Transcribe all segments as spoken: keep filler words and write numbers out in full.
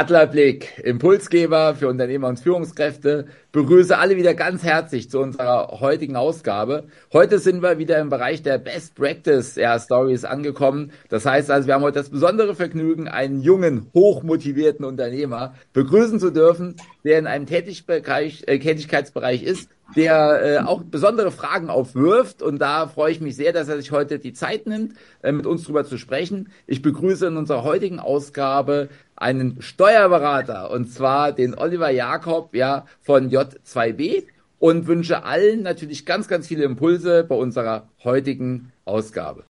Adlerblick, Impulsgeber für Unternehmer und Führungskräfte. Begrüße alle wieder ganz herzlich zu unserer heutigen Ausgabe. Heute sind wir wieder im Bereich der Best Practice ja, Stories angekommen. Das heißt also, wir haben heute das besondere Vergnügen, einen jungen, hochmotivierten Unternehmer begrüßen zu dürfen, der in einem Tätigbereich, äh, Tätigkeitsbereich ist, der äh, auch besondere Fragen aufwirft. Und da freue ich mich sehr, dass er sich heute die Zeit nimmt, äh, mit uns drüber zu sprechen. Ich begrüße in unserer heutigen Ausgabe einen Steuerberater, und zwar den Oliver Jakob, ja, von J zwei B, und wünsche allen natürlich ganz, ganz viele Impulse bei unserer heutigen Ausgabe.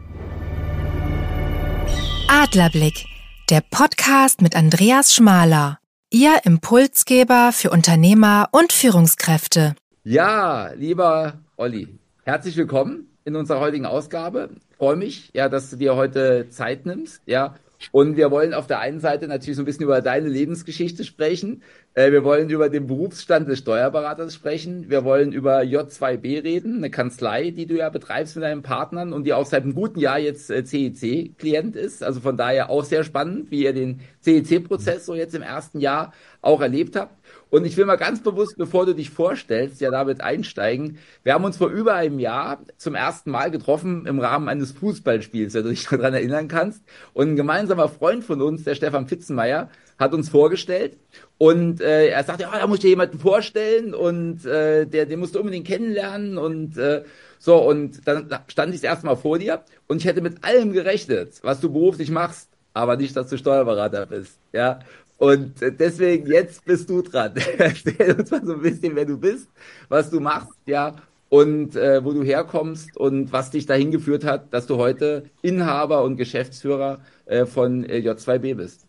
Adlerblick, der Podcast mit Andreas Schmaler, Ihr Impulsgeber für Unternehmer und Führungskräfte. Ja, lieber Olli, herzlich willkommen in unserer heutigen Ausgabe. Ich freue mich, ja, dass du dir heute Zeit nimmst, ja. Und wir wollen auf der einen Seite natürlich so ein bisschen über deine Lebensgeschichte sprechen. Äh, wir wollen über den Berufsstand des Steuerberaters sprechen. Wir wollen über J zwei B reden, eine Kanzlei, die du ja betreibst mit deinen Partnern und die auch seit einem guten Jahr jetzt äh, C E C-Klient ist. Also von daher auch sehr spannend, wie ihr den C E C-Prozess so jetzt im ersten Jahr auch erlebt habt. Und ich will mal ganz bewusst, bevor du dich vorstellst, ja damit einsteigen. Wir haben uns vor über einem Jahr zum ersten Mal getroffen im Rahmen eines Fußballspiels, wenn du dich daran erinnern kannst. Und ein gemeinsamer Freund von uns, der Stefan Pfitzenmeier, hat uns vorgestellt. Und äh, er sagte, ja, da muss ich dir jemanden vorstellen und äh, der, den musst du unbedingt kennenlernen. Und äh, so, und dann stand ich das erste Mal vor dir und ich hätte mit allem gerechnet, was du beruflich machst, aber nicht, dass du Steuerberater bist. Ja. Und deswegen, jetzt bist du dran. Erzähl uns mal so ein bisschen, wer du bist, was du machst, ja, und äh, wo du herkommst und was dich dahin geführt hat, dass du heute Inhaber und Geschäftsführer äh, von äh, J zwei B bist.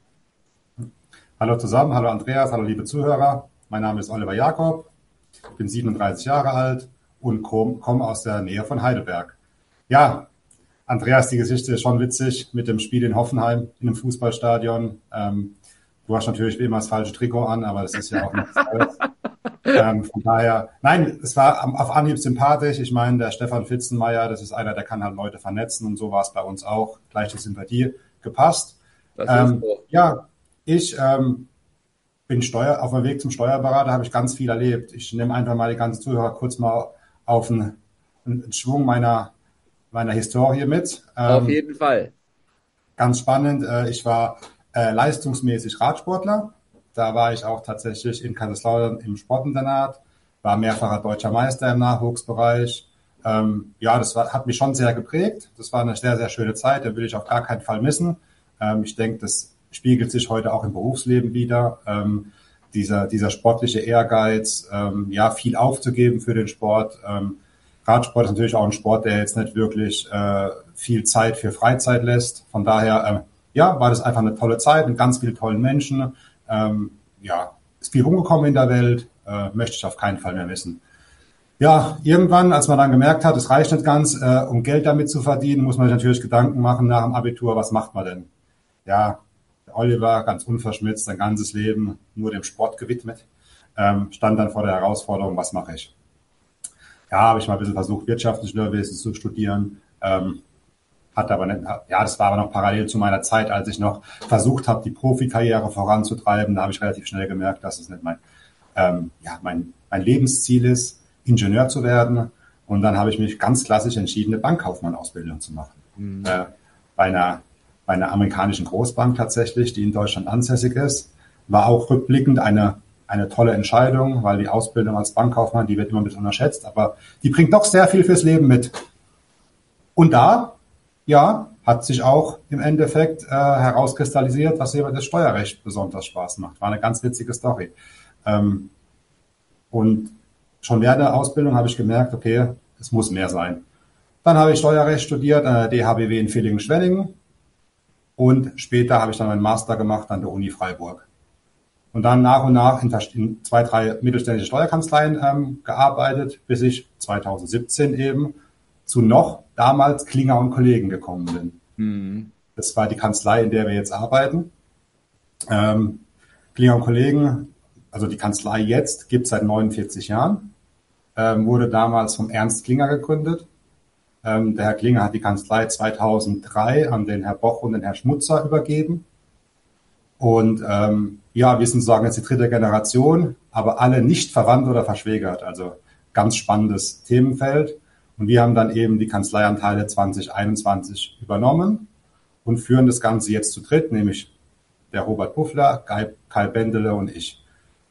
Hallo zusammen, hallo Andreas, hallo liebe Zuhörer. Mein Name ist Oliver Jakob, ich bin siebenunddreißig Jahre alt und komme komm aus der Nähe von Heidelberg. Ja, Andreas, die Geschichte ist schon witzig mit dem Spiel in Hoffenheim in einem Fußballstadion. Ähm, Du hast natürlich wie immer das falsche Trikot an, aber das ist ja auch nichts Neues. ähm, von daher, nein, es war auf Anhieb sympathisch. Ich meine, der Stefan Pfitzenmeier, das ist einer, der kann halt Leute vernetzen und so war es bei uns auch. Gleiche Sympathie gepasst. Ähm, ja, ich ähm, bin Steuer, auf dem Weg zum Steuerberater habe ich ganz viel erlebt. Ich nehme einfach mal die ganzen Zuhörer kurz mal auf einen, einen Schwung meiner, meiner Historie mit. Ähm, auf jeden Fall. Ganz spannend. Äh, ich war Äh, leistungsmäßig Radsportler. Da war ich auch tatsächlich in Kaiserslautern im Sportinternat, war mehrfacher deutscher Meister im Nachwuchsbereich. Ähm, ja, das war, hat mich schon sehr geprägt. Das war eine sehr, sehr schöne Zeit, da will ich auf gar keinen Fall missen. Ähm, ich denke, das spiegelt sich heute auch im Berufsleben wieder. Ähm, dieser, dieser sportliche Ehrgeiz, ähm, ja, viel aufzugeben für den Sport. Ähm, Radsport ist natürlich auch ein Sport, der jetzt nicht wirklich äh, viel Zeit für Freizeit lässt. Von daher, ähm, ja, war das einfach eine tolle Zeit mit ganz vielen tollen Menschen. Ähm, ja, ist viel rumgekommen in der Welt, äh, möchte ich auf keinen Fall mehr missen. Ja, irgendwann, als man dann gemerkt hat, es reicht nicht ganz, äh, um Geld damit zu verdienen, muss man sich natürlich Gedanken machen nach dem Abitur, was macht man denn? Ja, Oliver, ganz unverschmitzt, sein ganzes Leben nur dem Sport gewidmet, ähm, stand dann vor der Herausforderung, was mache ich? Ja, habe ich mal ein bisschen versucht, Wirtschaftsingenieurwesen zu studieren, ähm, Hat aber nicht, ja, das war aber noch parallel zu meiner Zeit, als ich noch versucht habe, die Profikarriere voranzutreiben. Da habe ich relativ schnell gemerkt, dass es nicht mein, ähm, ja, mein, mein Lebensziel ist, Ingenieur zu werden. Und dann habe ich mich ganz klassisch entschieden, eine Bankkaufmann-Ausbildung zu machen. Mhm. Äh, bei einer, bei einer amerikanischen Großbank tatsächlich, die in Deutschland ansässig ist. War auch rückblickend eine, eine tolle Entscheidung, weil die Ausbildung als Bankkaufmann, die wird immer ein bisschen unterschätzt, aber die bringt doch sehr viel fürs Leben mit. Und da, ja, hat sich auch im Endeffekt äh, herauskristallisiert, dass eben das Steuerrecht besonders Spaß macht. War eine ganz witzige Story. Ähm, und schon während der Ausbildung habe ich gemerkt, okay, es muss mehr sein. Dann habe ich Steuerrecht studiert an der D H B W in Villingen-Schwenningen und später habe ich dann meinen Master gemacht an der Uni Freiburg. Und dann nach und nach in, in zwei, drei mittelständische Steuerkanzleien ähm, gearbeitet, bis ich zweitausendsiebzehn eben zu noch damals Klinger und Kollegen gekommen bin. Mhm. Das war die Kanzlei, in der wir jetzt arbeiten. Ähm, Klinger und Kollegen, also die Kanzlei jetzt, gibt es seit neunundvierzig Jahren, ähm, wurde damals vom Ernst Klinger gegründet. Ähm, der Herr Klinger hat die Kanzlei zweitausenddrei an den Herr Boch und den Herr Schmutzer übergeben. Und ähm, ja, wir sind sozusagen jetzt die dritte Generation, aber alle nicht verwandt oder verschwägert. Also ganz spannendes Themenfeld. Und wir haben dann eben die Kanzleianteile zwanzig einundzwanzig übernommen und führen das Ganze jetzt zu dritt, nämlich der Robert Buffler, Kai Bendele und ich.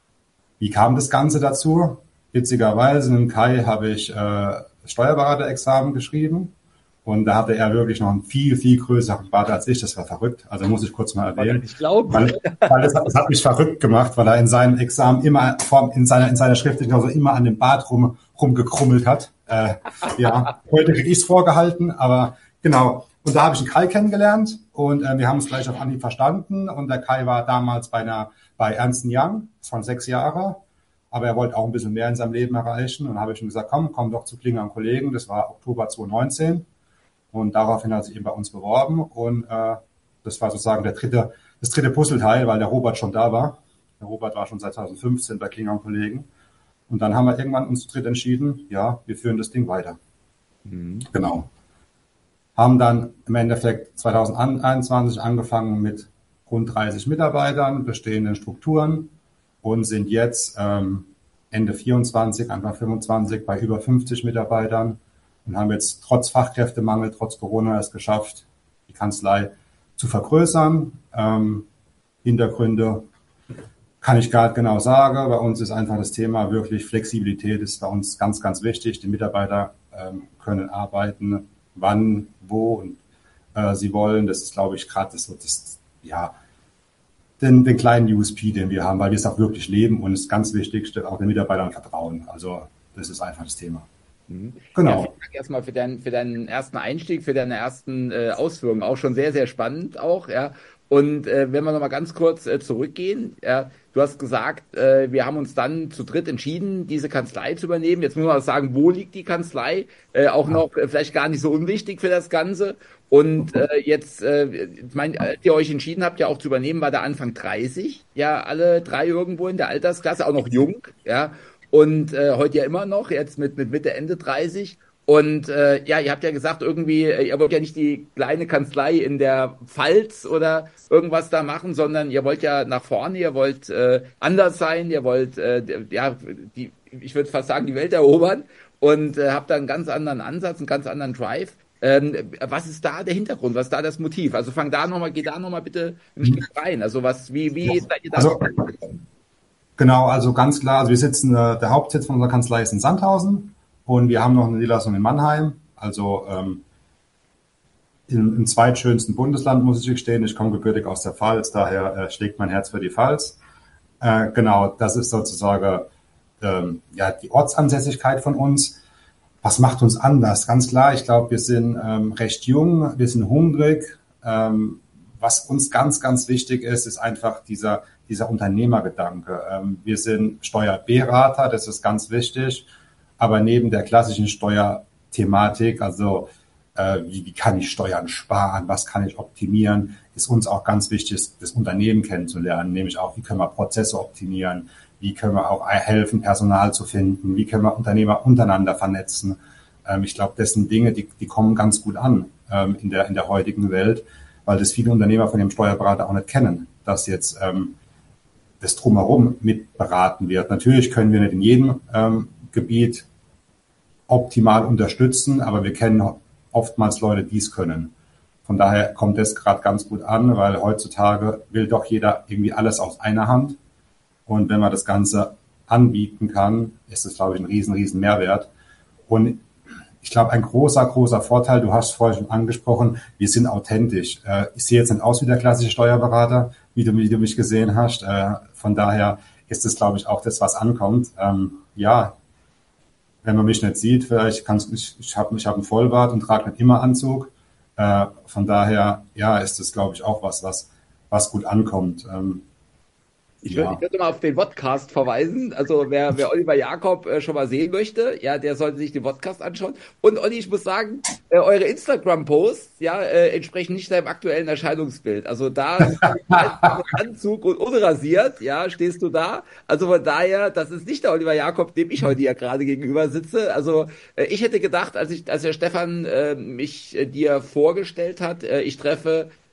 Wie kam das Ganze dazu? Witzigerweise, mit Kai habe ich äh, Steuerberaterexamen geschrieben. Und da hatte er wirklich noch einen viel, viel größeren Bart als ich. Das war verrückt. Also muss ich kurz mal erwähnen. Ich glaube. Weil, weil es, es hat mich verrückt gemacht, weil er in seinem Examen immer, in seiner, in seiner schriftlichen Klausur immer an dem Bart rum, rumgekrummelt hat. Äh, ja, heute kriege ich es vorgehalten, aber genau. Und da habe ich einen Kai kennengelernt und äh, wir haben uns gleich auf Anhieb verstanden. Und der Kai war damals bei einer, bei Ernst und Young, das waren sechs Jahre. Aber er wollte auch ein bisschen mehr in seinem Leben erreichen. Und dann habe ich ihm gesagt, komm, komm doch zu Klinger und Kollegen. Das war Oktober zwanzig neunzehn. Und daraufhin hat er sich eben bei uns beworben und äh, das war sozusagen der dritte, das dritte Puzzleteil, weil der Robert schon da war. Der Robert war schon seit zwanzig fünfzehn bei Klinger und Kollegen. Und dann haben wir irgendwann uns zu dritt entschieden, ja, wir führen das Ding weiter. Mhm. Genau. Haben dann im Endeffekt zwanzig einundzwanzig angefangen mit rund dreißig Mitarbeitern, bestehenden Strukturen und sind jetzt ähm, Ende vierundzwanzig, Anfang fünfundzwanzig bei über fünfzig Mitarbeitern. Und haben jetzt trotz Fachkräftemangel, trotz Corona es geschafft, die Kanzlei zu vergrößern. Ähm, Hintergründe kann ich gar nicht genau sagen. Bei uns ist einfach das Thema wirklich Flexibilität ist bei uns ganz, ganz wichtig. Die Mitarbeiter ähm, können arbeiten, wann, wo und äh, sie wollen. Das ist, glaube ich, gerade das, das, ja, den, den kleinen U S P, den wir haben, weil wir es auch wirklich leben und das ganz Wichtigste, auch den Mitarbeitern vertrauen. Also das ist einfach das Thema. Genau. Ja, vielen Dank erstmal für deinen, für deinen ersten Einstieg, für deine ersten äh, Ausführungen. Auch schon sehr, sehr spannend auch, ja. Und äh, wenn wir nochmal ganz kurz äh, zurückgehen, ja, du hast gesagt, äh, wir haben uns dann zu dritt entschieden, diese Kanzlei zu übernehmen. Jetzt muss man auch sagen, wo liegt die Kanzlei? Äh, auch noch äh, vielleicht gar nicht so unwichtig für das Ganze. Und äh, jetzt, äh, ich meine, als ihr euch entschieden habt, ja auch zu übernehmen, war der Anfang dreißig, ja, alle drei irgendwo in der Altersklasse, auch noch jung, ja. Und äh, heute ja immer noch, jetzt mit, mit Mitte, Ende dreißig. Und äh, ja, ihr habt ja gesagt, irgendwie, ihr wollt ja nicht die kleine Kanzlei in der Pfalz oder irgendwas da machen, sondern ihr wollt ja nach vorne, ihr wollt äh, anders sein, ihr wollt, äh, ja, die, ich würde fast sagen, die Welt erobern und äh, habt da einen ganz anderen Ansatz, einen ganz anderen Drive. Ähm, was ist da der Hintergrund? Was ist da das Motiv? Also fang da nochmal, geh da nochmal bitte ein Stück rein. Also was, wie, wie seid ihr da also, Genau, also ganz klar, also wir sitzen, äh, der Hauptsitz von unserer Kanzlei ist in Sandhausen und wir haben noch eine Niederlassung in Mannheim, also ähm, im, im zweitschönsten Bundesland, muss ich gestehen. Ich komme gebürtig aus der Pfalz, daher äh, schlägt mein Herz für die Pfalz. Äh, genau, das ist sozusagen ähm, ja die Ortsansässigkeit von uns. Was macht uns anders? Ganz klar, ich glaube, wir sind ähm, recht jung, wir sind hungrig. Ähm, was uns ganz, ganz wichtig ist, ist einfach dieser dieser Unternehmergedanke. Ähm, wir sind Steuerberater, das ist ganz wichtig, aber neben der klassischen Steuerthematik, also äh, wie, wie kann ich Steuern sparen, was kann ich optimieren, ist uns auch ganz wichtig, das Unternehmen kennenzulernen, nämlich auch, wie können wir Prozesse optimieren, wie können wir auch helfen, Personal zu finden, wie können wir Unternehmer untereinander vernetzen. Ähm, ich glaube, das sind Dinge, die, die kommen ganz gut an ähm, in der, in der heutigen Welt, weil das viele Unternehmer von dem Steuerberater auch nicht kennen, dass jetzt ähm, das Drumherum mit beraten wird. Natürlich können wir nicht in jedem ähm, Gebiet optimal unterstützen, aber wir kennen oftmals Leute, die es können. Von daher kommt das gerade ganz gut an, weil heutzutage will doch jeder irgendwie alles aus einer Hand. Und wenn man das Ganze anbieten kann, ist das, glaube ich, ein riesen, riesen Mehrwert. Und ich glaube, ein großer, großer Vorteil, du hast vorhin schon angesprochen, wir sind authentisch. Äh, ich sehe jetzt nicht aus wie der klassische Steuerberater, wie du, wie du mich gesehen hast. Äh, von daher ist es, glaube ich, auch das, was ankommt. Ähm, ja, wenn man mich nicht sieht, vielleicht kannst ich, ich habe ich hab einen Vollbart und trage nicht immer Anzug. Äh, von daher, ja, ist das, glaube ich, auch was, was, was gut ankommt. Ähm, Ich würde, ja. ich würde mal auf den Podcast verweisen. Also wer, wer Oliver Jakob äh, schon mal sehen möchte, ja, der sollte sich den Podcast anschauen. Und Olli, ich muss sagen, äh, eure Instagram-Posts, ja, äh, entsprechen nicht deinem aktuellen Erscheinungsbild. Also da ist Anzug und unrasiert, ja, stehst du da. Also von daher, das ist nicht der Oliver Jakob, dem ich heute ja gerade gegenüber sitze. Also äh, ich hätte gedacht, als ich, als der Stefan äh, mich äh, dir vorgestellt hat, äh, ich treffe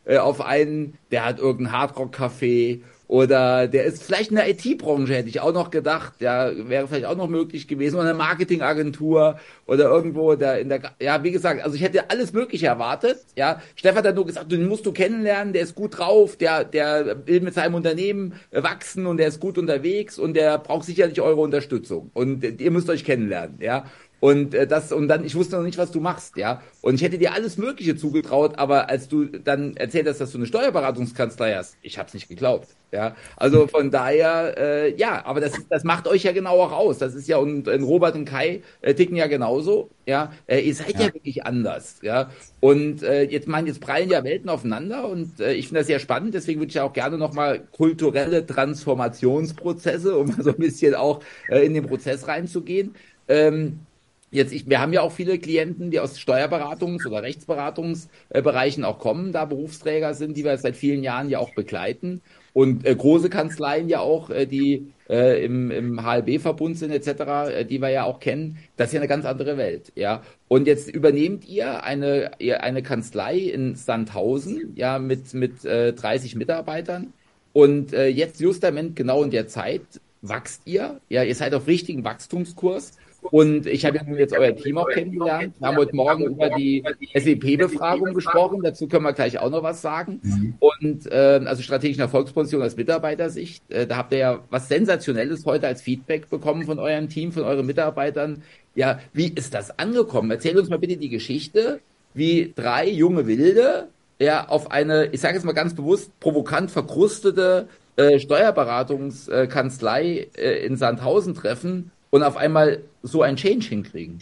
äh, auf einen, der hat irgendein Hardrock-Café oder der ist vielleicht in der I T-Branche, hätte ich auch noch gedacht, ja, wäre vielleicht auch noch möglich gewesen, oder eine Marketingagentur oder irgendwo da in der, ja, wie gesagt, also ich hätte alles Mögliche erwartet, ja. Stefan hat nur gesagt, den musst du kennenlernen, der ist gut drauf, der, der will mit seinem Unternehmen wachsen und der ist gut unterwegs und der braucht sicherlich eure Unterstützung und ihr müsst euch kennenlernen, ja. Und äh, das, und dann, ich wusste noch nicht, was du machst, ja. Und ich hätte dir alles Mögliche zugetraut, aber als du dann erzählt hast, dass du eine Steuerberatungskanzlei hast, ich hab's nicht geglaubt, ja. Also von daher, äh, ja, aber das, das macht euch ja genau auch aus. Das ist ja, und, und Robert und Kai äh, ticken ja genauso, ja. Äh, ihr seid ja. ja wirklich anders, ja. Und äh, jetzt meinen, jetzt prallen ja Welten aufeinander und äh, ich finde das sehr spannend, deswegen würde ich ja auch gerne nochmal kulturelle Transformationsprozesse, um so ein bisschen auch äh, in den Prozess reinzugehen. Ähm, Jetzt, ich, wir haben ja auch viele Klienten, die aus Steuerberatungs- oder Rechtsberatungsbereichen auch kommen, da Berufsträger sind, die wir seit vielen Jahren ja auch begleiten. Und äh, große Kanzleien ja auch, äh, die äh, im, im H L B-Verbund sind et cetera, äh, die wir ja auch kennen. Das ist ja eine ganz andere Welt, ja. Und jetzt übernehmt ihr eine, ihr eine Kanzlei in Sandhausen, ja, mit, mit äh, dreißig Mitarbeitern. Und äh, jetzt justament genau in der Zeit wachst ihr, ja, ihr seid auf richtigen Wachstumskurs. Und ich habe ja nun jetzt euer Team auch kennengelernt. Wir haben heute Morgen über die S W P-Befragung gesprochen. Dazu können wir gleich auch noch was sagen. Mhm. Und äh, also strategische Erfolgsposition aus Mitarbeitersicht. Äh, da habt ihr ja was Sensationelles heute als Feedback bekommen von eurem Team, von euren Mitarbeitern. Ja, wie ist das angekommen? Erzähl uns mal bitte die Geschichte, wie drei junge Wilde ja auf eine, ich sage jetzt mal ganz bewusst, provokant verkrustete äh, Steuerberatungskanzlei äh, in Sandhausen treffen und auf einmal so ein Change hinkriegen.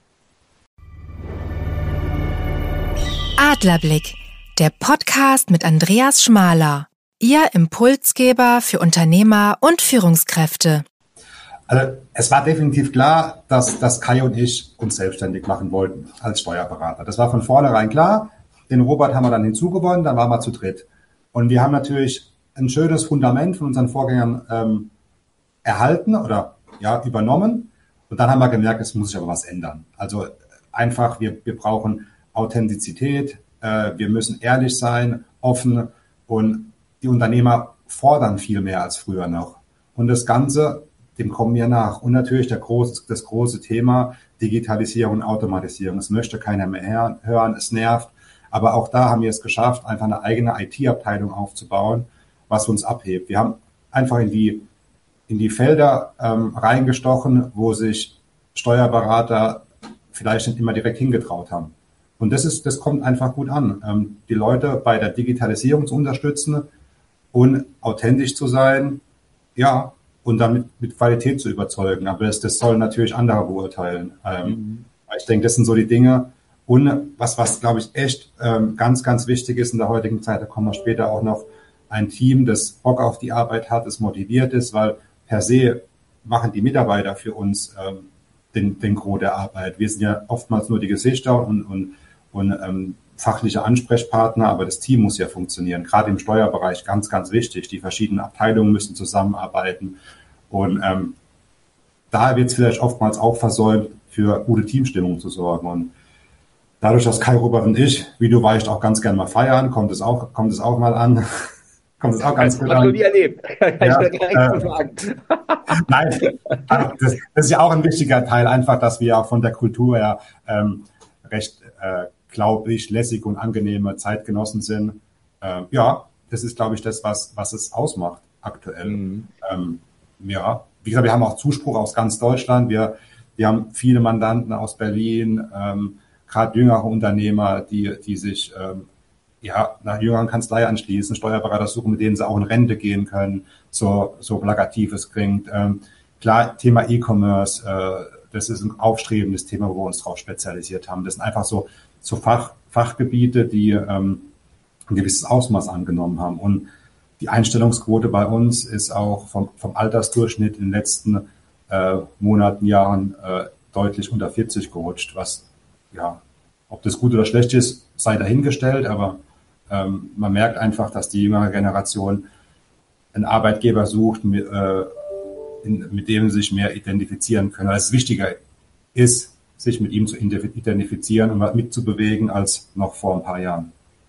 Adlerblick, der Podcast mit Andreas Schmaler. Ihr Impulsgeber für Unternehmer und Führungskräfte. Also es war definitiv klar, dass, dass Kai und ich uns selbstständig machen wollten als Steuerberater. Das war von vornherein klar. Den Robert haben wir dann hinzugewonnen, dann waren wir zu dritt. Und wir haben natürlich ein schönes Fundament von unseren Vorgängern ähm, erhalten oder ja, übernommen. Und dann haben wir gemerkt, es muss sich aber was ändern. Also einfach, wir, wir brauchen Authentizität, äh, wir müssen ehrlich sein, offen und die Unternehmer fordern viel mehr als früher noch. Und das Ganze, dem kommen wir nach. Und natürlich der große, das große Thema Digitalisierung und Automatisierung. Es möchte keiner mehr hören, es nervt. Aber auch da haben wir es geschafft, einfach eine eigene I T-Abteilung aufzubauen, was uns abhebt. Wir haben einfach in die in die Felder ähm, reingestochen, wo sich Steuerberater vielleicht nicht immer direkt hingetraut haben. Und das ist, das kommt einfach gut an, ähm, die Leute bei der Digitalisierung zu unterstützen und authentisch zu sein, ja, und damit mit Qualität zu überzeugen. Aber das, das sollen natürlich andere beurteilen. Ähm, mhm. Ich denke, das sind so die Dinge. Und was, was glaube ich echt ähm, ganz, ganz wichtig ist in der heutigen Zeit, da kommen wir später auch noch, ein Team, das Bock auf die Arbeit hat, das motiviert ist, weil per se machen die Mitarbeiter für uns ähm, den, den Gros der Arbeit. Wir sind ja oftmals nur die Gesichter und, und, und ähm, fachliche Ansprechpartner, aber das Team muss ja funktionieren. Gerade im Steuerbereich ganz, ganz wichtig. Die verschiedenen Abteilungen müssen zusammenarbeiten. Und ähm, da wird es vielleicht oftmals auch versäumt, für gute Teamstimmung zu sorgen. Und dadurch, dass Kai, Robert und ich, wie du weißt, auch ganz gerne mal feiern, kommt es auch, kommt es auch mal an. Kommt es auch ganz gut an. Hast du nie erlebt. Kann ja, ich direkt äh, sagen. Nein, das, das ist ja auch ein wichtiger Teil, einfach, dass wir auch von der Kultur her ähm, recht, äh, glaube ich, lässig und angenehme Zeitgenossen sind. Äh, ja, das ist, glaube ich, das, was, was es ausmacht aktuell. Mhm. Ähm, ja, wie gesagt, wir haben auch Zuspruch aus ganz Deutschland. Wir, wir haben viele Mandanten aus Berlin, ähm, gerade jüngere Unternehmer, die, die sich ähm, ja, nach jüngeren Kanzlei anschließen, Steuerberater suchen, mit denen sie auch in Rente gehen können, so, so plakatives klingt. Ähm, klar, Thema E-Commerce, äh, das ist ein aufstrebendes Thema, wo wir uns drauf spezialisiert haben. Das sind einfach so, so Fach, Fachgebiete, die ähm, ein gewisses Ausmaß angenommen haben. Und die Einstellungsquote bei uns ist auch vom, vom Altersdurchschnitt in den letzten äh, Monaten, Jahren äh, deutlich unter vierzig gerutscht, was, ja, ob das gut oder schlecht ist, sei dahingestellt, aber ähm, man merkt einfach, dass die jüngere Generation einen Arbeitgeber sucht, mit, äh, in, mit dem sie sich mehr identifizieren können. Weil es wichtiger ist, sich mit ihm zu identifizieren und was mitzubewegen, als noch vor ein paar Jahren.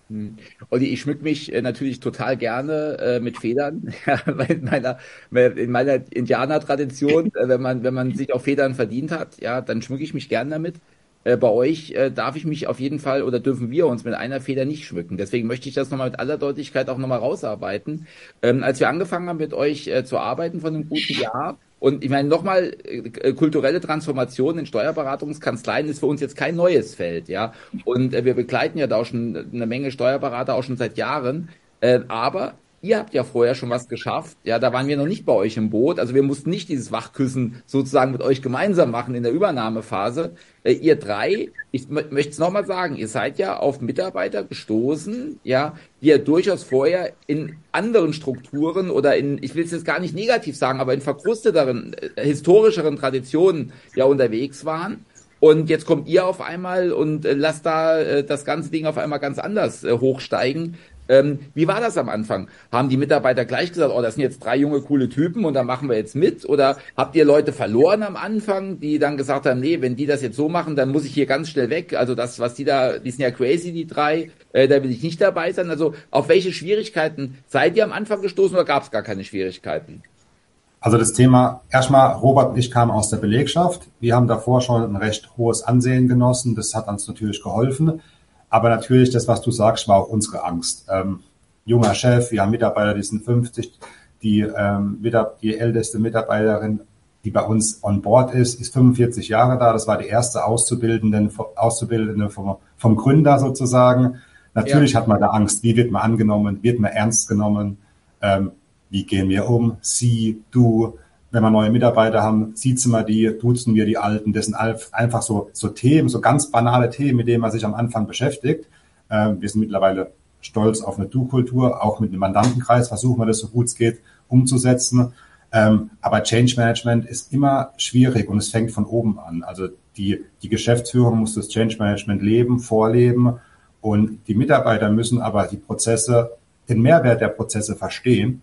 Hm. Olli, ich schmück mich äh, natürlich total gerne äh, mit Federn. Ja, weil in meiner, in meiner Indianer-Tradition, äh, wenn man, wenn man sich auf Federn verdient hat, ja, dann schmücke ich mich gern damit. Äh, bei euch äh, darf ich mich auf jeden Fall oder dürfen wir uns mit einer Feder nicht schmücken. Deswegen möchte ich das nochmal mit aller Deutlichkeit auch nochmal rausarbeiten. Ähm, als wir angefangen haben mit euch äh, zu arbeiten von einem guten Jahr, und ich meine, nochmal, äh, kulturelle Transformation in Steuerberatungskanzleien ist für uns jetzt kein neues Feld, ja. Und äh, wir begleiten ja da auch schon eine Menge Steuerberater auch schon seit Jahren. Äh, aber ihr habt ja vorher schon was geschafft. Ja, da waren wir noch nicht bei euch im Boot. Also wir mussten nicht dieses Wachküssen sozusagen mit euch gemeinsam machen in der Übernahmephase. Äh, ihr drei, ich mö- möchte es nochmal sagen, ihr seid ja auf Mitarbeiter gestoßen, ja, die ja durchaus vorher in anderen Strukturen oder in, ich will es jetzt gar nicht negativ sagen, aber in verkrusteteren, äh, historischeren Traditionen ja unterwegs waren. Und jetzt kommt ihr auf einmal und äh, lasst da äh, das ganze Ding auf einmal ganz anders äh, hochsteigen. Ähm, wie war das am Anfang? Haben die Mitarbeiter gleich gesagt, oh, das sind jetzt drei junge, coole Typen und da machen wir jetzt mit? Oder habt ihr Leute verloren am Anfang, die dann gesagt haben, nee, wenn die das jetzt so machen, dann muss ich hier ganz schnell weg. Also das, was die da, die sind ja crazy, die drei, äh, da will ich nicht dabei sein. Also auf welche Schwierigkeiten seid ihr am Anfang gestoßen oder gab es gar keine Schwierigkeiten? Also das Thema, erstmal, Robert und ich kamen aus der Belegschaft. Wir haben davor schon ein recht hohes Ansehen genossen. Das hat uns natürlich geholfen. Aber natürlich, das, was du sagst, war auch unsere Angst. Ähm, junger Chef, wir haben Mitarbeiter, die sind fünfzig. Die, ähm, die älteste Mitarbeiterin, die bei uns on board ist, ist fünfundvierzig Jahre da. Das war die erste Auszubildende, Auszubildende vom, vom Gründer sozusagen. Natürlich Ja. hat man da Angst. Wie wird man angenommen? Wird man ernst genommen? Ähm, wie gehen wir um? Sie, du. Wenn wir neue Mitarbeiter haben, siezen wir die, duzen wir die Alten. Das sind einfach so, so Themen, so ganz banale Themen, mit denen man sich am Anfang beschäftigt. Ähm, wir sind mittlerweile stolz auf eine Du-Kultur. Auch mit dem Mandantenkreis versuchen wir das so gut es geht umzusetzen. Ähm, aber Change Management ist immer schwierig und es fängt von oben an. Also die, die Geschäftsführung muss das Change Management leben, vorleben und die Mitarbeiter müssen aber die Prozesse, den Mehrwert der Prozesse verstehen,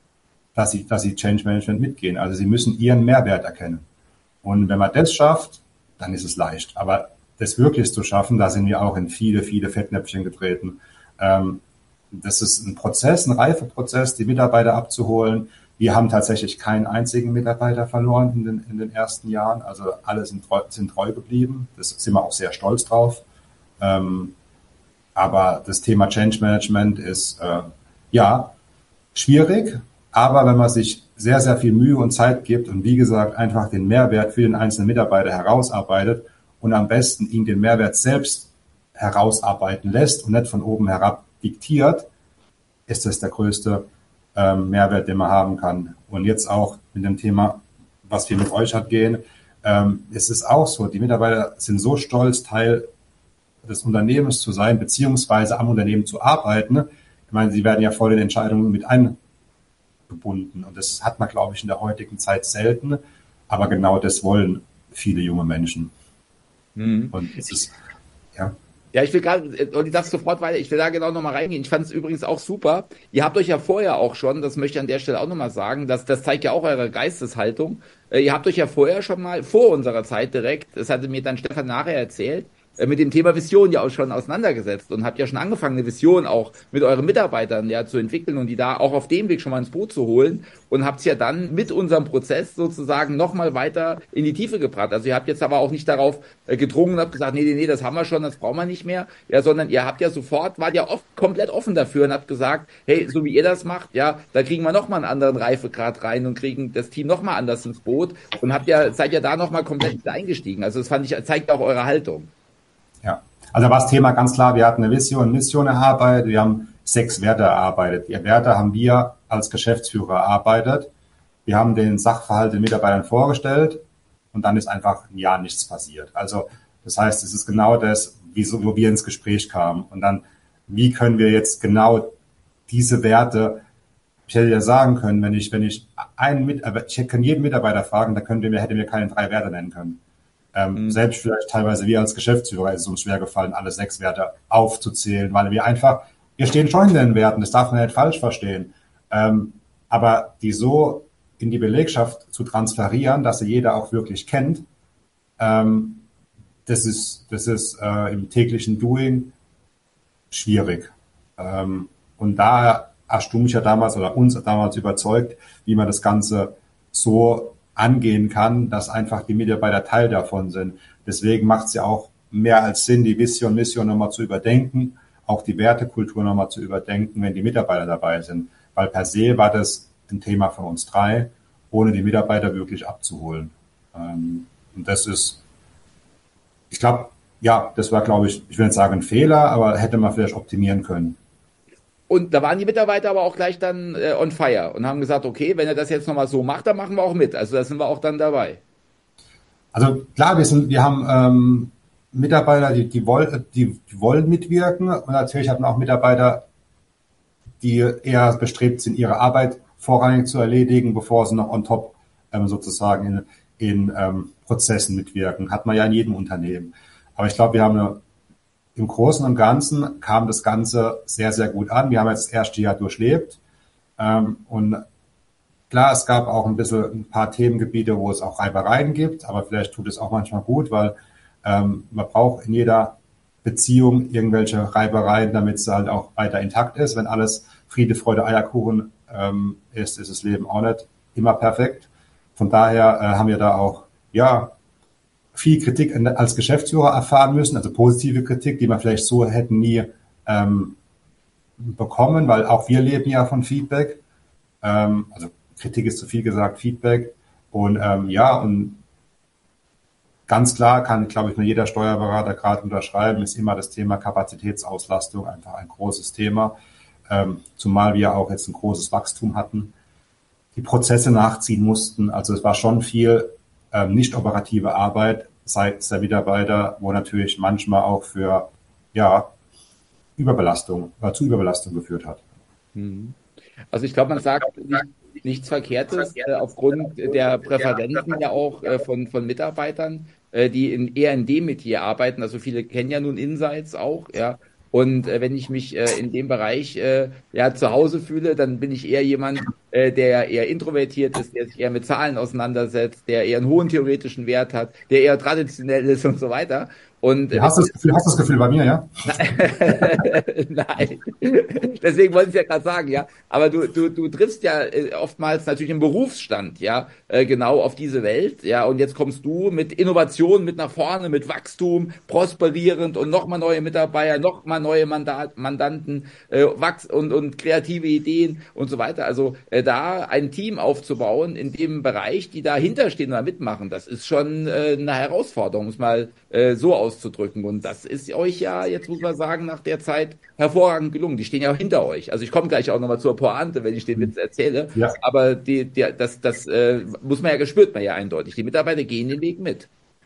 dass sie, dass sie Change Management mitgehen. Also sie müssen ihren Mehrwert erkennen. Und wenn man das schafft, dann ist es leicht. Aber das wirklich zu schaffen, da sind wir auch in viele, viele Fettnäpfchen getreten. Ähm, das ist ein Prozess, ein Reifeprozess, die Mitarbeiter abzuholen. Wir haben tatsächlich keinen einzigen Mitarbeiter verloren in den, in den ersten Jahren. Also alle sind treu, sind treu geblieben. Das sind wir auch sehr stolz drauf. Ähm, aber das Thema Change Management ist, äh, ja, schwierig. Aber wenn man sich sehr, sehr viel Mühe und Zeit gibt und wie gesagt einfach den Mehrwert für den einzelnen Mitarbeiter herausarbeitet und am besten ihn den Mehrwert selbst herausarbeiten lässt und nicht von oben herab diktiert, ist das der größte ähm, Mehrwert, den man haben kann. Und jetzt auch mit dem Thema, was wir mit euch hat gehen, ähm, ist es auch so, die Mitarbeiter sind so stolz, Teil des Unternehmens zu sein, beziehungsweise am Unternehmen zu arbeiten. Ich meine, sie werden ja voll in Entscheidungen mit ein gebunden. Und das hat man, glaube ich, in der heutigen Zeit selten. Aber genau das wollen viele junge Menschen. Mhm. Und es ist, ja. Ja, ich will gerade, und ich darf sofort weiter, ich will da genau nochmal reingehen. Ich fand es übrigens auch super. Ihr habt euch ja vorher auch schon, das möchte ich an der Stelle auch nochmal sagen, dass, das zeigt ja auch eure Geisteshaltung. Äh, ihr habt euch ja vorher schon mal, vor unserer Zeit direkt, das hatte mir dann Stefan nachher erzählt, äh, mit dem Thema Vision ja auch schon auseinandergesetzt und habt ja schon angefangen, eine Vision auch mit euren Mitarbeitern ja zu entwickeln und die da auch auf dem Weg schon mal ins Boot zu holen und habt es ja dann mit unserem Prozess sozusagen nochmal weiter in die Tiefe gebracht. Also ihr habt jetzt aber auch nicht darauf äh, gedrungen und habt gesagt, nee, nee, nee, das haben wir schon, das brauchen wir nicht mehr, ja, sondern ihr habt ja sofort, wart ja oft komplett offen dafür und habt gesagt, hey, so wie ihr das macht, ja, da kriegen wir nochmal einen anderen Reifegrad rein und kriegen das Team nochmal anders ins Boot und habt ja, seid ja da nochmal komplett eingestiegen. Also das fand ich, zeigt auch eure Haltung. Ja, also war das Thema ganz klar, wir hatten eine Vision, Mission erarbeitet, wir haben sechs Werte erarbeitet. Die Werte haben wir als Geschäftsführer erarbeitet. Wir haben den Sachverhalt den Mitarbeitern vorgestellt und dann ist einfach ein Jahr nichts passiert. Also das heißt, es ist genau das, wie so, wo wir ins Gespräch kamen. Und dann, wie können wir jetzt genau diese Werte, ich hätte ja sagen können, wenn ich, wenn ich einen mit, ich kann jeden Mitarbeiter fragen, da könnte mir, hätte mir keine drei Werte nennen können. Ähm, mhm. Selbst vielleicht teilweise wir als Geschäftsführer ist es uns schwer gefallen, alle sechs Werte aufzuzählen, weil wir einfach, wir stehen schon in den Werten, das darf man nicht falsch verstehen. Ähm, aber die so in die Belegschaft zu transferieren, dass sie jeder auch wirklich kennt, ähm, das ist, das ist äh, im täglichen Doing schwierig. Ähm, und da hast du mich ja damals oder uns damals überzeugt, wie man das Ganze so angehen kann, dass einfach die Mitarbeiter Teil davon sind. Deswegen macht es ja auch mehr als Sinn, die Vision, Mission nochmal zu überdenken, auch die Wertekultur nochmal zu überdenken, wenn die Mitarbeiter dabei sind. Weil per se war das ein Thema von uns drei, ohne die Mitarbeiter wirklich abzuholen. Ähm, und das ist, ich glaube, ja, das war, glaube ich, ich will nicht sagen ein Fehler, aber hätte man vielleicht optimieren können. Und da waren die Mitarbeiter aber auch gleich dann äh, on fire und haben gesagt, okay, wenn er das jetzt nochmal so macht, dann machen wir auch mit. Also da sind wir auch dann dabei. Also klar, wir sind, wir haben ähm, Mitarbeiter, die, die, woll, die, die wollen mitwirken, und natürlich hatten wir auch Mitarbeiter, die eher bestrebt sind, ihre Arbeit vorrangig zu erledigen, bevor sie noch on top ähm, sozusagen in, in ähm, Prozessen mitwirken. Hat man ja in jedem Unternehmen. Aber ich glaube, wir haben eine, im Großen und Ganzen kam das Ganze sehr, sehr gut an. Wir haben jetzt das erste Jahr durchlebt. Ähm, und klar, es gab auch ein bisschen ein paar Themengebiete, wo es auch Reibereien gibt, aber vielleicht tut es auch manchmal gut, weil ähm, man braucht in jeder Beziehung irgendwelche Reibereien, damit es halt auch weiter intakt ist. Wenn alles Friede, Freude, Eierkuchen ähm, ist, ist das Leben auch nicht immer perfekt. Von daher äh, haben wir da auch ja viel Kritik als Geschäftsführer erfahren müssen, also positive Kritik, die man vielleicht so hätten nie ähm, bekommen, weil auch wir leben ja von Feedback. Ähm, also Kritik ist zu viel gesagt, Feedback. Und ähm, ja, und ganz klar kann, glaube ich, nur jeder Steuerberater gerade unterschreiben, ist immer das Thema Kapazitätsauslastung einfach ein großes Thema, ähm, zumal wir auch jetzt ein großes Wachstum hatten, die Prozesse nachziehen mussten. Also es war schon viel ähm, nicht operative Arbeit seitens der Mitarbeiter, wo natürlich manchmal auch für ja Überbelastung, äh, zu Überbelastung geführt hat. Also ich glaube, man sagt nicht, nichts Verkehrtes äh, aufgrund der Präferenzen ja auch äh, von, von Mitarbeitern, äh, die in, eher in dem Metier arbeiten. Also viele kennen ja nun Insights auch, ja. Und äh, wenn ich mich äh, in dem Bereich äh, ja zu Hause fühle, dann bin ich eher jemand, äh, der eher introvertiert ist, der sich eher mit Zahlen auseinandersetzt, der eher einen hohen theoretischen Wert hat, der eher traditionell ist und so weiter. Und äh, Ja, hast du das Gefühl, hast du das Gefühl bei mir, ja? Nein, deswegen wollte ich ja gerade sagen, ja. Aber du, du, du triffst ja äh, oftmals natürlich im Berufsstand, ja, äh, genau auf diese Welt, ja. Und jetzt kommst du mit Innovation, mit nach vorne, mit Wachstum, prosperierend und nochmal neue Mitarbeiter, nochmal neue Mandat, Mandanten, äh, Wachs und, und kreative Ideen und so weiter. Also äh, da ein Team aufzubauen in dem Bereich, die dahinter stehen oder mitmachen, das ist schon äh, eine Herausforderung, um es mal äh, so auszudrücken. Und das ist euch ja, jetzt muss man sagen, nach der Zeit hervorragend gelungen. Die stehen ja auch hinter euch. Also ich komme gleich auch nochmal zur Pointe, wenn ich den Witz erzähle. Ja. Aber die, die, das, das äh, muss man ja, gespürt man ja eindeutig. Die Mitarbeiter gehen den Weg mit.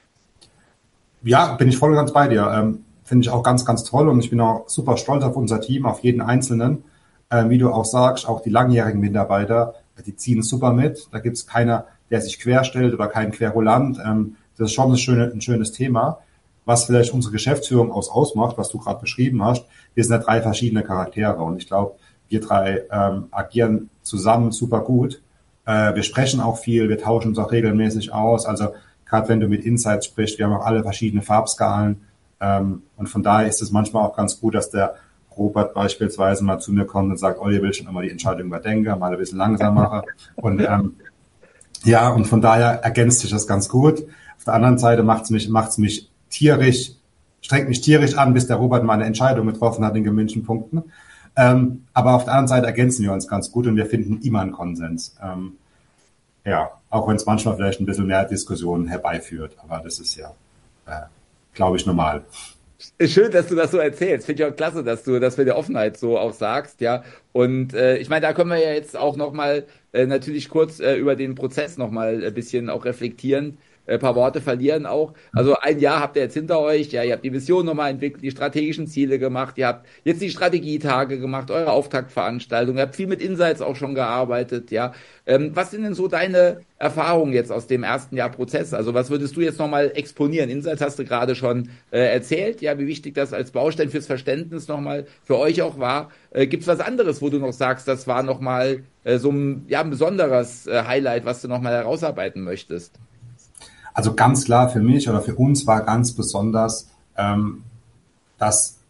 Ja, bin ich voll und ganz bei dir. Ähm, finde ich auch ganz, ganz toll, und ich bin auch super stolz auf unser Team, auf jeden Einzelnen. Ähm, wie du auch sagst, auch die langjährigen Mitarbeiter, die ziehen super mit. Da gibt's keiner, der sich querstellt oder kein Querulant. Ähm, das ist schon ein, schöne, ein schönes Thema, was vielleicht unsere Geschäftsführung aus ausmacht, was du gerade beschrieben hast. Wir sind ja drei verschiedene Charaktere, und ich glaube, wir drei ähm, agieren zusammen super gut. Äh, wir sprechen auch viel, wir tauschen uns auch regelmäßig aus. Also gerade wenn du mit Insights sprichst, wir haben auch alle verschiedene Farbskalen. Ähm, und von daher ist es manchmal auch ganz gut, dass der Robert beispielsweise mal zu mir kommt und sagt, Olli, will schon immer die Entscheidung überdenken, mal ein bisschen langsam mache. Und ähm, ja, und von daher ergänzt sich das ganz gut. Auf der anderen Seite macht's mich, macht's mich tierisch, strengt mich tierisch an, bis der Robert mal eine Entscheidung getroffen hat in gewünschten Punkten. Ähm, aber auf der anderen Seite ergänzen wir uns ganz gut, und wir finden immer einen Konsens. Ähm, ja, auch wenn es manchmal vielleicht ein bisschen mehr Diskussionen herbeiführt. Aber das ist ja, äh, glaube ich, normal. Schön, dass du das so erzählst. Finde ich auch klasse, dass du das mit der Offenheit so auch sagst, ja. Und äh, ich meine, da können wir ja jetzt auch nochmal äh, natürlich kurz äh, über den Prozess nochmal ein bisschen auch reflektieren, ein paar Worte verlieren auch. Also ein Jahr habt ihr jetzt hinter euch, ja, ihr habt die Vision nochmal entwickelt, die strategischen Ziele gemacht, ihr habt jetzt die Strategietage gemacht, eure Auftaktveranstaltung, ihr habt viel mit Insights auch schon gearbeitet, ja. Ähm, was sind denn so deine Erfahrungen jetzt aus dem ersten Jahr Prozess? Also was würdest du jetzt nochmal exponieren? Insights hast du gerade schon äh, erzählt, ja, wie wichtig das als Baustein fürs Verständnis nochmal für euch auch war. Äh, gibt's was anderes, wo du noch sagst, das war nochmal äh, so ein, ja, ein besonderes äh, Highlight, was du nochmal herausarbeiten möchtest? Also ganz klar für mich oder für uns war ganz besonders, ähm, dass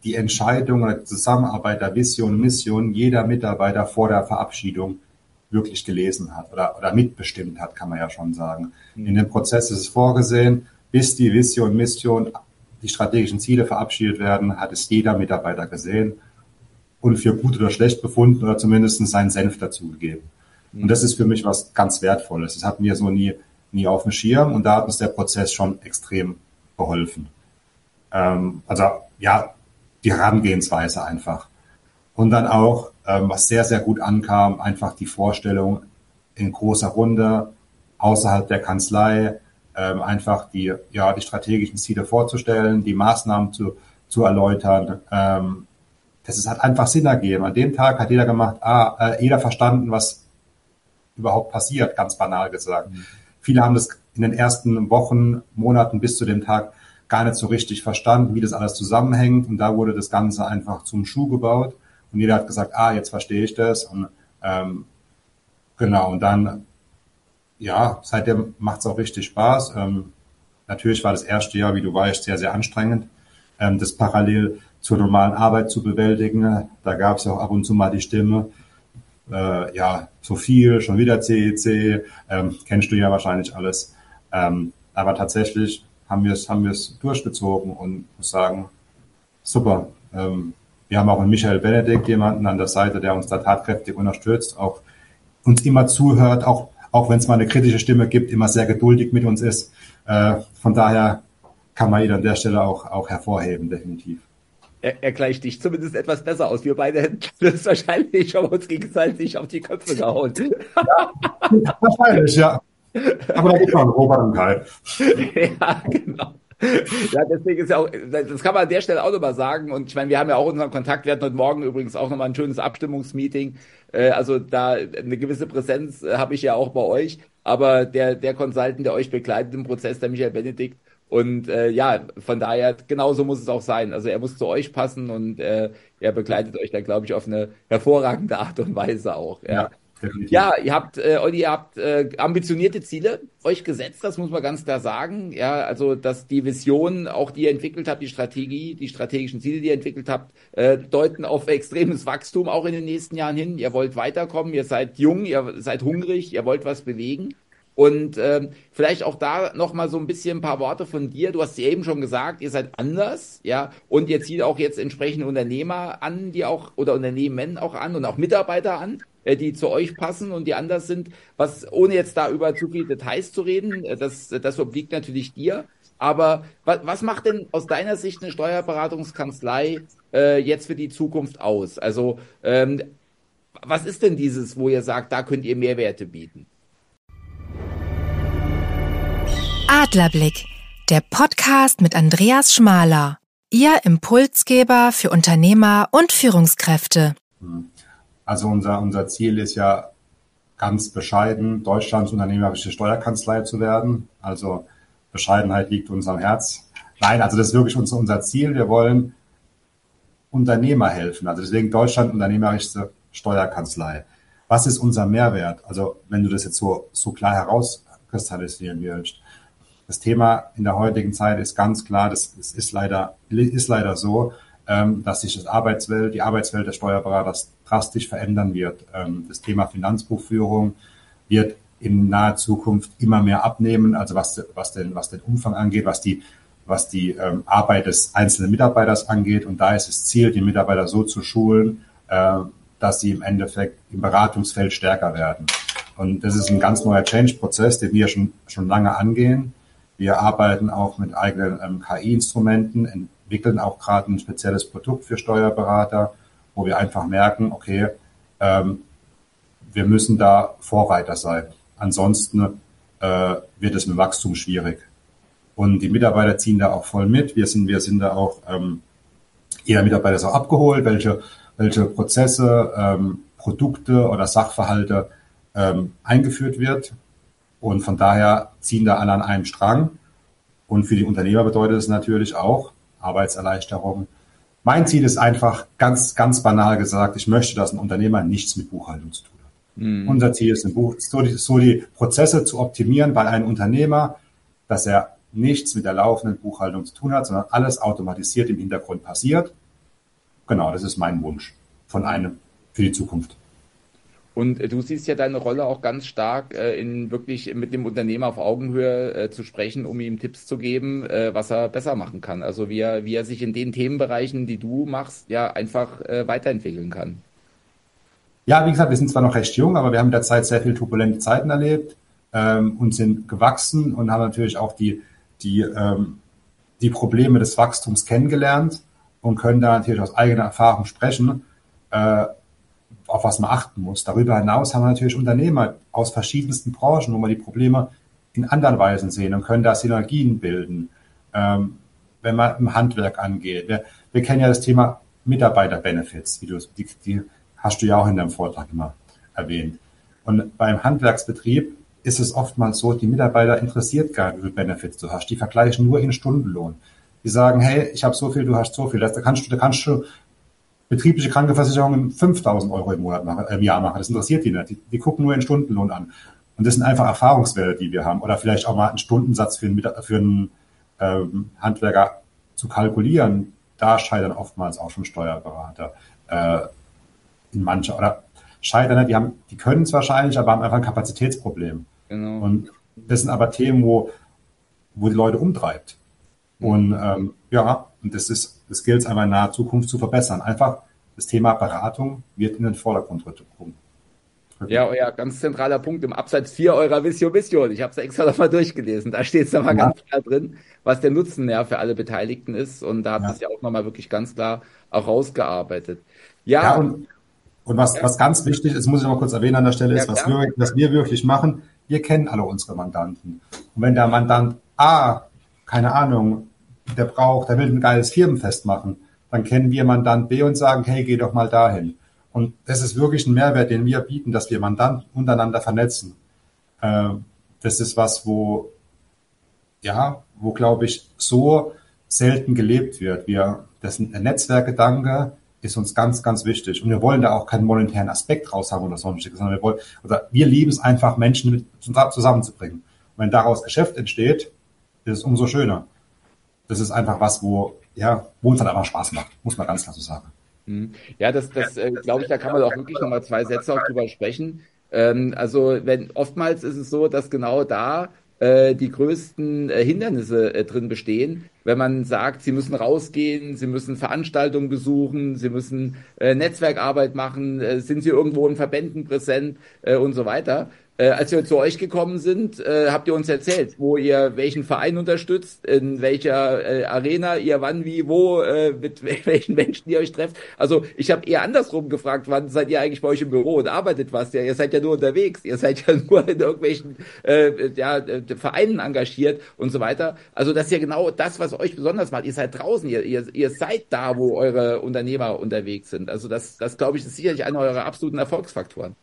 die Entscheidung oder die Zusammenarbeit der Vision, Mission jeder Mitarbeiter vor der Verabschiedung wirklich gelesen hat oder, oder mitbestimmt hat, kann man ja schon sagen. Mhm. In dem Prozess ist es vorgesehen, bis die Vision, Mission, die strategischen Ziele verabschiedet werden, hat es jeder Mitarbeiter gesehen und für gut oder schlecht befunden oder zumindest seinen Senf dazugegeben. Mhm. Und das ist für mich was ganz Wertvolles. Das hatten wir so nie, nie auf dem Schirm und da hat uns der Prozess schon extrem geholfen. Ähm, also, ja, die Herangehensweise einfach. Und dann auch, ähm, was sehr, sehr gut ankam, einfach die Vorstellung in großer Runde, außerhalb der Kanzlei, ähm, einfach die, ja, die strategischen Ziele vorzustellen, die Maßnahmen zu, zu erläutern. Ähm, das ist, hat einfach Sinn ergeben. An dem Tag hat jeder gemacht, ah, äh, jeder verstanden, was überhaupt passiert, ganz banal gesagt. Mhm. Viele haben das in den ersten Wochen, Monaten bis zu dem Tag gar nicht so richtig verstanden, wie das alles zusammenhängt. Und da wurde das Ganze einfach zum Schuh gebaut. Und jeder hat gesagt, ah, jetzt verstehe ich das. Und ähm, genau, und dann, ja, seitdem macht es auch richtig Spaß. Ähm, natürlich war das erste Jahr, wie du weißt, sehr, sehr anstrengend, ähm, das parallel zur normalen Arbeit zu bewältigen. Da gab es auch ab und zu mal die Stimme, äh, ja, zu viel, schon wieder C E C, ähm, kennst du ja wahrscheinlich alles. Ähm, aber tatsächlich haben wir es haben wir es durchgezogen und muss sagen, super. Ähm, wir haben auch mit Michael Benedikt jemanden an der Seite, der uns da tatkräftig unterstützt, auch uns immer zuhört, auch auch wenn es mal eine kritische Stimme gibt, immer sehr geduldig mit uns ist. Äh, von daher kann man ihn an der Stelle auch auch hervorheben, definitiv. Er, er gleicht dich zumindest etwas besser aus. Wir beide hätten das wahrscheinlich schon uns gegenseitig auf die Köpfe gehauen. Ja, wahrscheinlich, ja. Aber da gibt es noch einen Robert und Kai. Ja, genau. Ja, deswegen ist ja auch, das kann man an der Stelle auch nochmal sagen. Und ich meine, wir haben ja auch unseren Kontakt. Wir hatten heute Morgen übrigens auch nochmal ein schönes Abstimmungsmeeting. Also da eine gewisse Präsenz habe ich ja auch bei euch. Aber der, der Consultant, der euch begleitet im Prozess, der Michael Benedikt. Und äh, ja, von daher, genauso muss es auch sein. Also er muss zu euch passen und äh, er begleitet euch da, glaube ich, auf eine hervorragende Art und Weise auch. Ja. Ja. Definitiv. Ja, ihr habt, äh, Olli, ihr habt äh, ambitionierte Ziele euch gesetzt, das muss man ganz klar sagen. Ja, also dass die Vision, auch die ihr entwickelt habt, die Strategie, die strategischen Ziele, die ihr entwickelt habt, äh, deuten auf extremes Wachstum auch in den nächsten Jahren hin. Ihr wollt weiterkommen, ihr seid jung, ihr seid hungrig, ihr wollt was bewegen. Und ähm, vielleicht auch da nochmal so ein bisschen ein paar Worte von dir. Du hast ja eben schon gesagt, ihr seid anders, ja, und ihr zieht auch jetzt entsprechende Unternehmer an, die auch, oder Unternehmen auch an und auch Mitarbeiter an, äh, die zu euch passen und die anders sind. Was, ohne jetzt da über zu viele Details zu reden, äh, das, das obliegt natürlich dir. Aber was, was macht denn aus deiner Sicht eine Steuerberatungskanzlei äh, jetzt für die Zukunft aus? Also ähm, was ist denn dieses, wo ihr sagt, da könnt ihr Mehrwerte bieten? Adlerblick, der Podcast mit Andreas Schmaler, Ihr Impulsgeber für Unternehmer und Führungskräfte. Also unser, unser Ziel ist ja ganz bescheiden, Deutschlands unternehmerische Steuerkanzlei zu werden. Also Bescheidenheit liegt uns am Herz. Nein, also das ist wirklich unser, unser Ziel. Wir wollen Unternehmer helfen. Also deswegen Deutschland unternehmerische Steuerkanzlei. Was ist unser Mehrwert? Also wenn du das jetzt so, so klar herauskristallisieren willst. Das Thema in der heutigen Zeit ist ganz klar, das ist leider, ist leider so, dass sich das Arbeitswelt, die Arbeitswelt des Steuerberaters drastisch verändern wird. Das Thema Finanzbuchführung wird in naher Zukunft immer mehr abnehmen, also was, was den, was den Umfang angeht, was die, was die Arbeit des einzelnen Mitarbeiters angeht. Und da ist das Ziel, die Mitarbeiter so zu schulen, dass sie im Endeffekt im Beratungsfeld stärker werden. Und das ist ein ganz neuer Change-Prozess, den wir schon, schon lange angehen. Wir arbeiten auch mit eigenen ähm, K I-Instrumenten, entwickeln auch gerade ein spezielles Produkt für Steuerberater, wo wir einfach merken, okay, ähm, wir müssen da Vorreiter sein. Ansonsten äh, wird es mit Wachstum schwierig. Und die Mitarbeiter ziehen da auch voll mit. Wir sind, wir sind da auch, ähm, jeder Mitarbeiter ist auch abgeholt, welche, welche Prozesse, ähm, Produkte oder Sachverhalte ähm, eingeführt wird. Und von daher ziehen da alle an einem Strang. Und für die Unternehmer bedeutet es natürlich auch Arbeitserleichterung. Mein Ziel ist einfach, ganz, ganz banal gesagt, ich möchte, dass ein Unternehmer nichts mit Buchhaltung zu tun hat. Mhm. Unser Ziel ist, so die, so die Prozesse zu optimieren bei einem Unternehmer, dass er nichts mit der laufenden Buchhaltung zu tun hat, sondern alles automatisiert im Hintergrund passiert. genau, das ist mein Wunsch von einem für die Zukunft. Und äh, du siehst ja deine Rolle auch ganz stark äh, in wirklich mit dem Unternehmer auf Augenhöhe äh, zu sprechen, um ihm Tipps zu geben, äh, was er besser machen kann. Also wie er, wie er sich in den Themenbereichen, die du machst, ja einfach äh, weiterentwickeln kann. Ja, wie gesagt, wir sind zwar noch recht jung, aber wir haben in der Zeit sehr viele turbulente Zeiten erlebt ähm, und sind gewachsen und haben natürlich auch die, die, ähm, die Probleme des Wachstums kennengelernt und können da natürlich aus eigener Erfahrung sprechen, äh, auf was man achten muss. Darüber hinaus haben wir natürlich Unternehmer aus verschiedensten Branchen, wo wir die Probleme in anderen Weisen sehen und können da Synergien bilden, ähm, wenn man im Handwerk angeht. Wir, wir kennen ja das Thema Mitarbeiter-Benefits, wie du, die, die hast du ja auch in deinem Vortrag immer erwähnt. Und beim Handwerksbetrieb ist es oftmals so, die Mitarbeiter interessiert gar nicht, wie viele Benefits du hast. Die vergleichen nur ihren Stundenlohn. Die sagen, hey, ich habe so viel, du hast so viel. Da kannst du, da kannst du betriebliche Krankenversicherung fünftausend Euro im Monat machen, äh, im Jahr machen. Das interessiert die nicht. Die, die gucken nur den Stundenlohn an. Und das sind einfach Erfahrungswerte, die wir haben. Oder vielleicht auch mal einen Stundensatz für einen, für einen ähm, Handwerker zu kalkulieren. Da scheitern oftmals auch schon Steuerberater. Äh, in mancher, oder scheitern nicht, die haben, die können es wahrscheinlich, aber haben einfach ein Kapazitätsproblem. Genau. Und das sind aber Themen, wo, wo die Leute umtreibt. Und ähm, ja, und das ist, das gilt es einfach in naher Zukunft zu verbessern. Einfach das Thema Beratung wird in den Vordergrund rücken. Ja, euer ganz zentraler Punkt im Absatz vier eurer Visio Mission. Ich habe es extra nochmal durchgelesen. Da steht es nochmal Ja. ganz klar drin, was der Nutzen ja für alle Beteiligten ist. Und da habt ihr Ja. es ja auch nochmal wirklich ganz klar auch rausgearbeitet. Ja, Ja, und, und was, Ja. was ganz wichtig ist, muss ich noch mal kurz erwähnen an der Stelle, Ja, ist, was klar. wir, was wir wirklich machen, wir kennen alle unsere Mandanten. Und wenn der Mandant A, keine Ahnung, der braucht, der will ein geiles Firmenfest machen, dann kennen wir Mandant B und sagen, hey, geh doch mal dahin. Und das ist wirklich ein Mehrwert, den wir bieten, dass wir Mandanten untereinander vernetzen. Äh, das ist was, wo, ja, wo, glaube ich, so selten gelebt wird. Wir, das ein Netzwerkgedanke ist uns ganz, ganz wichtig. Und wir wollen da auch keinen monetären Aspekt raus haben oder sonstiges, sondern wir wollen, oder wir lieben es einfach, Menschen mit, zusammenzubringen. Und wenn daraus Geschäft entsteht, ist es umso schöner. Das ist einfach was, wo, ja, wo uns dann einfach Spaß macht, muss man ganz klar so sagen. Hm. Ja, das, das äh, glaube ich, da kann man auch wirklich nochmal zwei Sätze auch drüber sprechen. Ähm, also wenn oftmals ist es so, dass genau da äh, die größten äh, Hindernisse äh, drin bestehen, wenn man sagt, sie müssen rausgehen, sie müssen Veranstaltungen besuchen, sie müssen äh, Netzwerkarbeit machen, äh, sind sie irgendwo in Verbänden präsent äh, und so weiter. Äh, als wir zu euch gekommen sind, äh, habt ihr uns erzählt, wo ihr welchen Verein unterstützt, in welcher äh, Arena ihr wann, wie, wo, äh, mit welchen Menschen ihr euch trefft. Also ich habe eher andersrum gefragt, wann seid ihr eigentlich bei euch im Büro und arbeitet was? Ja, ihr seid ja nur unterwegs, ihr seid ja nur in irgendwelchen äh, ja, äh, Vereinen engagiert und so weiter. Also das ist ja genau das, was euch besonders macht. Ihr seid draußen, ihr, ihr, ihr seid da, wo eure Unternehmer unterwegs sind. Also das, das glaube ich, ist sicherlich einer eurer absoluten Erfolgsfaktoren.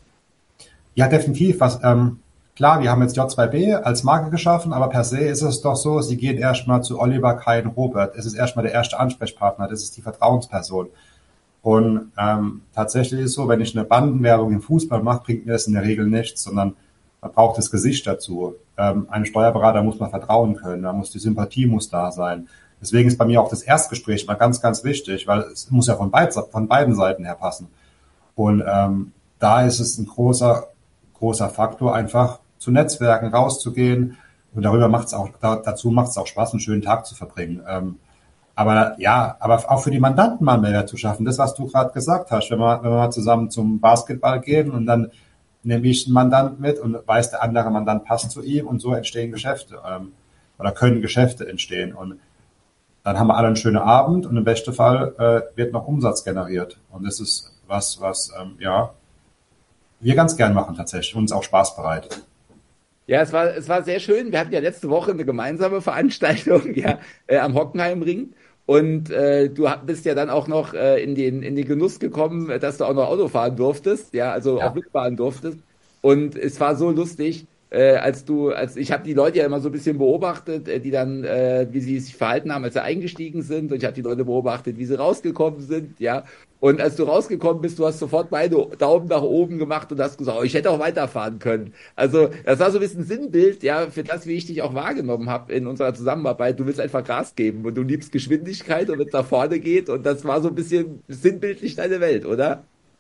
Ja, definitiv. Was, ähm, klar, wir haben jetzt J zwei B als Marke geschaffen, aber per se ist es doch so, sie geht erstmal zu Oliver, Kai und Robert. Es ist erstmal der erste Ansprechpartner, das ist die Vertrauensperson. Und ähm, tatsächlich ist es so, wenn ich eine Bandenwerbung im Fußball mache, bringt mir das in der Regel nichts, sondern man braucht das Gesicht dazu. Ähm, einem Steuerberater muss man vertrauen können, da muss die Sympathie muss da sein. Deswegen ist bei mir auch das Erstgespräch mal ganz, ganz wichtig, weil es muss ja von, beid, von beiden Seiten her passen. Und ähm, da ist es ein großer großer Faktor, einfach zu Netzwerken, rauszugehen. Und darüber macht es auch, da, dazu macht es auch Spaß, einen schönen Tag zu verbringen. Ähm, aber ja, aber auch für die Mandanten mal Mehrwert zu schaffen. Das, was du gerade gesagt hast, wenn wir, wenn wir mal zusammen zum Basketball gehen und dann nehme ich einen Mandant mit und weiß, der andere Mandant passt zu ihm und so entstehen Geschäfte ähm, oder können Geschäfte entstehen. Und dann haben wir alle einen schönen Abend und im besten Fall äh, wird noch Umsatz generiert. Und das ist was, was, ähm, ja, wir ganz gern machen tatsächlich und uns auch Spaß bereitet. Ja, es war, es war sehr schön. Wir hatten ja letzte Woche eine gemeinsame Veranstaltung ja, äh, am Hockenheimring. Und äh, du bist ja dann auch noch äh, in den, in den Genuss gekommen, dass du auch noch Auto fahren durftest, ja, also Ja. auch mitfahren durftest. Und es war so lustig. äh, als du, als ich habe die Leute ja immer so ein bisschen beobachtet, äh, die dann, äh, wie sie sich verhalten haben, als sie eingestiegen sind, und ich habe die Leute beobachtet, wie sie rausgekommen sind, ja. Und als du rausgekommen bist, du hast sofort beide Daumen nach oben gemacht und hast gesagt, oh, ich hätte auch weiterfahren können. Also das war so ein bisschen Sinnbild, ja, für das, wie ich dich auch wahrgenommen habe in unserer Zusammenarbeit. Du willst einfach Gas geben und du liebst Geschwindigkeit und wenn es nach vorne geht, und das war so ein bisschen sinnbildlich deine Welt, oder?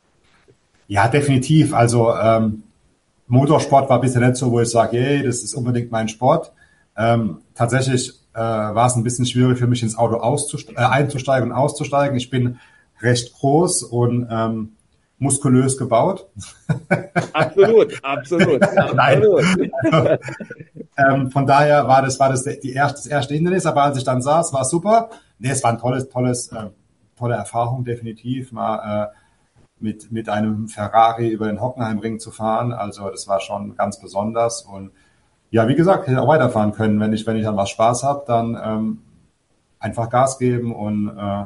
Ja, definitiv. Also ähm, Motorsport war bisher nicht so, wo ich sage, hey, das ist unbedingt mein Sport. Ähm, tatsächlich äh, war es ein bisschen schwierig für mich, ins Auto auszust- äh, einzusteigen und auszusteigen. Ich bin recht groß und ähm, muskulös gebaut. Absolut, absolut, Nein. absolut. Also, ähm, von daher war das, war das die erste, das erste Hindernis, aber als ich dann saß, war super. Nee, es war ein tolles, tolles, äh, tolle Erfahrung, definitiv, mal äh, mit, mit einem Ferrari über den Hockenheimring zu fahren. Also das war schon ganz besonders. Und ja, wie gesagt, hätte ich auch weiterfahren können. Wenn ich, wenn ich dann was Spaß habe, dann ähm, einfach Gas geben und äh,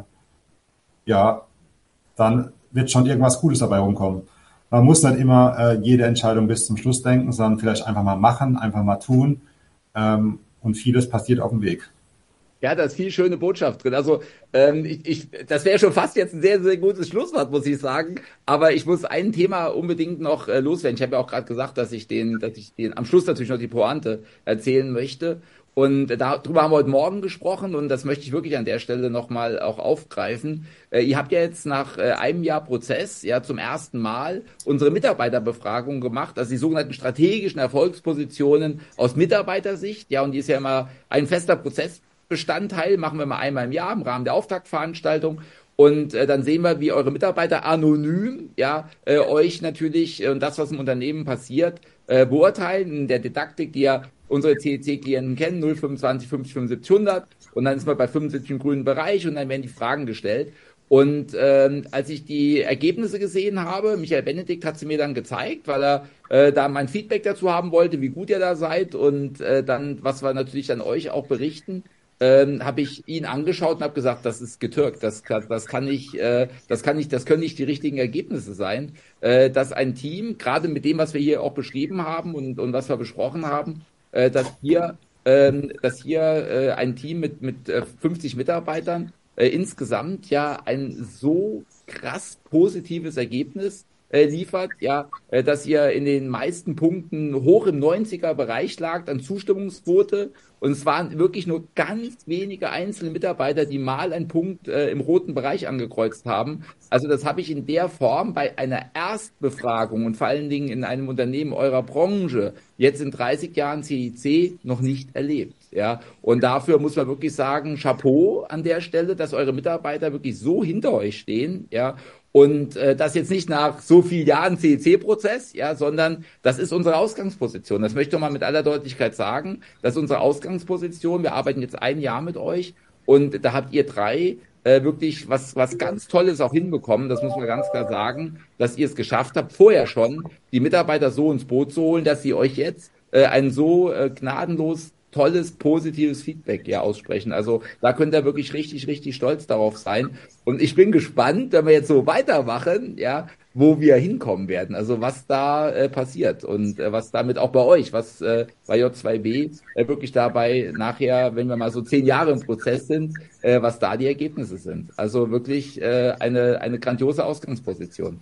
ja, dann wird schon irgendwas Gutes dabei rumkommen. Man muss nicht immer äh, jede Entscheidung bis zum Schluss denken, sondern vielleicht einfach mal machen, einfach mal tun. Ähm, und vieles passiert auf dem Weg. Ja, da ist viel schöne Botschaft drin. Also ähm, ich, ich, das wäre schon fast jetzt ein sehr, sehr gutes Schlusswort, muss ich sagen. Aber ich muss ein Thema unbedingt noch äh, loswerden. Ich habe ja auch gerade gesagt, dass ich den, dass ich den am Schluss natürlich noch die Pointe erzählen möchte. Und darüber haben wir heute Morgen gesprochen, und das möchte ich wirklich an der Stelle nochmal auch aufgreifen. Äh, ihr habt ja jetzt nach äh, einem Jahr Prozess ja zum ersten Mal unsere Mitarbeiterbefragung gemacht, also die sogenannten strategischen Erfolgspositionen aus Mitarbeitersicht. Ja, und die ist ja immer ein fester Prozess. Bestandteil, machen wir mal einmal im Jahr im Rahmen der Auftaktveranstaltung. Und äh, dann sehen wir, wie eure Mitarbeiter anonym ja äh, euch natürlich äh, und das, was im Unternehmen passiert, äh, beurteilen in der Didaktik, die ja unsere C E C-Klienten kennen, null fünfundzwanzig fünfzig fünfundsiebzig hundert. Und dann ist man bei fünfundsiebzig im grünen Bereich und dann werden die Fragen gestellt. Und ähm, als ich die Ergebnisse gesehen habe, Michael Benedikt hat sie mir dann gezeigt, weil er äh, da mein Feedback dazu haben wollte, wie gut ihr da seid, und äh, dann, was wir natürlich an euch auch berichten. Ähm, habe ich ihn angeschaut und habe gesagt, das ist getürkt, das, das kann nicht, äh, das kann nicht, das können nicht die richtigen Ergebnisse sein, äh, dass ein Team, gerade mit dem, was wir hier auch beschrieben haben und, und was wir besprochen haben, äh, dass hier, ähm, dass hier äh, ein Team mit mit äh, fünfzig Mitarbeitern äh, insgesamt ja ein so krass positives Ergebnis äh, liefert, ja, äh, dass ihr in den meisten Punkten hoch im neunziger Bereich lagt an Zustimmungsquote. Und es waren wirklich nur ganz wenige einzelne Mitarbeiter, die mal einen Punkt äh, im roten Bereich angekreuzt haben. Also das habe ich in der Form bei einer Erstbefragung und vor allen Dingen in einem Unternehmen eurer Branche jetzt in dreißig Jahren C I C noch nicht erlebt. Ja, und dafür muss man wirklich sagen, Chapeau an der Stelle, dass eure Mitarbeiter wirklich so hinter euch stehen, ja. Und äh, das jetzt nicht nach so vielen Jahren C E C-Prozess, ja, sondern das ist unsere Ausgangsposition. Das möchte ich mal mit aller Deutlichkeit sagen. Das ist unsere Ausgangsposition. Wir arbeiten jetzt ein Jahr mit euch, und da habt ihr drei äh, wirklich was was ganz Tolles auch hinbekommen. Das muss man ganz klar sagen, dass ihr es geschafft habt, vorher schon die Mitarbeiter so ins Boot zu holen, dass sie euch jetzt äh, ein so äh, gnadenlos tolles, positives Feedback ja aussprechen. Also da könnt ihr wirklich richtig, richtig stolz darauf sein. Und ich bin gespannt, wenn wir jetzt so weitermachen, ja, wo wir hinkommen werden. Also was da äh, passiert und äh, was damit auch bei euch, was äh, bei J zwei B äh, wirklich dabei nachher, wenn wir mal so zehn Jahre im Prozess sind, äh, was da die Ergebnisse sind. Also wirklich äh, eine, eine grandiose Ausgangsposition.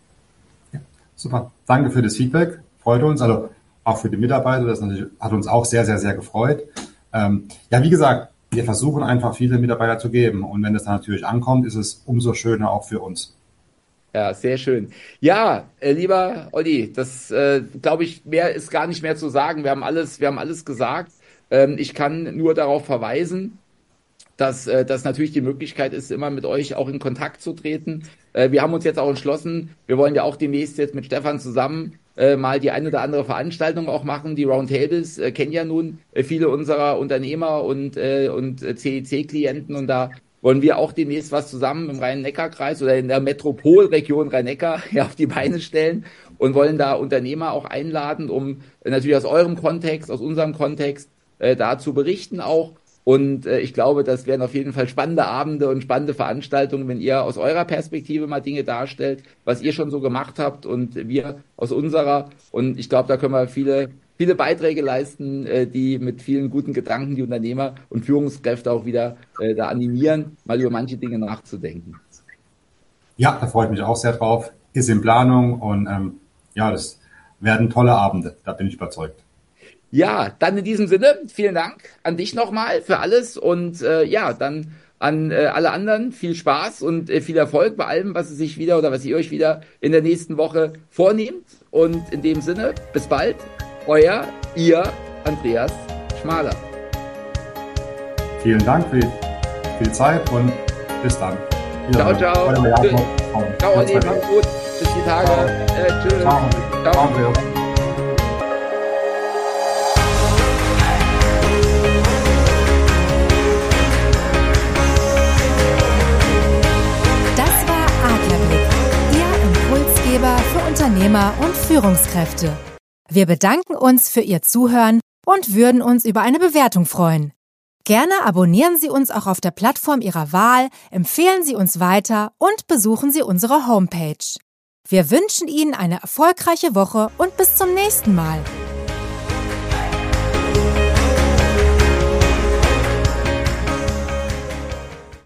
Super. Danke für das Feedback. Freut uns. Also auch für die Mitarbeiter. Das natürlich, hat uns auch sehr, sehr, sehr gefreut. Ähm, ja, wie gesagt, wir versuchen einfach viele Mitarbeiter zu geben. Und wenn das dann natürlich ankommt, ist es umso schöner auch für uns. Ja, sehr schön. Ja, äh, lieber Olli, das äh, glaube ich, mehr ist gar nicht mehr zu sagen. Wir haben alles, wir haben alles gesagt. Ähm, ich kann nur darauf verweisen, dass äh, das natürlich die Möglichkeit ist, immer mit euch auch in Kontakt zu treten. Äh, wir haben uns jetzt auch entschlossen, wir wollen ja auch demnächst jetzt mit Stefan zusammen äh, mal die eine oder andere Veranstaltung auch machen. Die Roundtables äh, kennen ja nun äh, viele unserer Unternehmer und, äh, und äh, C E C-Klienten, und da wollen wir auch demnächst was zusammen im Rhein-Neckar-Kreis oder in der Metropolregion Rhein-Neckar ja, auf die Beine stellen und wollen da Unternehmer auch einladen, um äh, natürlich aus eurem Kontext, aus unserem Kontext äh, da zu berichten auch. Und äh, ich glaube, das werden auf jeden Fall spannende Abende und spannende Veranstaltungen, wenn ihr aus eurer Perspektive mal Dinge darstellt, was ihr schon so gemacht habt und wir aus unserer. Und ich glaube, da können wir viele viele Beiträge leisten, äh, die mit vielen guten Gedanken die Unternehmer und Führungskräfte auch wieder äh, da animieren, mal über manche Dinge nachzudenken. Ja, da freue ich mich auch sehr drauf. Ist in Planung und ähm, ja, das werden tolle Abende, da bin ich überzeugt. Ja, dann in diesem Sinne, vielen Dank an dich nochmal für alles und äh, ja, dann an äh, alle anderen viel Spaß und äh, viel Erfolg bei allem, was ihr sich wieder oder was ihr euch wieder in der nächsten Woche vornehmt. Und in dem Sinne, bis bald, euer, ihr, Andreas Schmaler. Vielen Dank für die, für die Zeit und bis dann. Ciao, ciao. Ciao, Olli, macht's gut. Bis die Tage. Äh, tschüss. Ciao. Ciao. Ciao. Für Unternehmer und Führungskräfte. Wir bedanken uns für Ihr Zuhören und würden uns über eine Bewertung freuen. Gerne abonnieren Sie uns auch auf der Plattform Ihrer Wahl, empfehlen Sie uns weiter und besuchen Sie unsere Homepage. Wir wünschen Ihnen eine erfolgreiche Woche und bis zum nächsten Mal.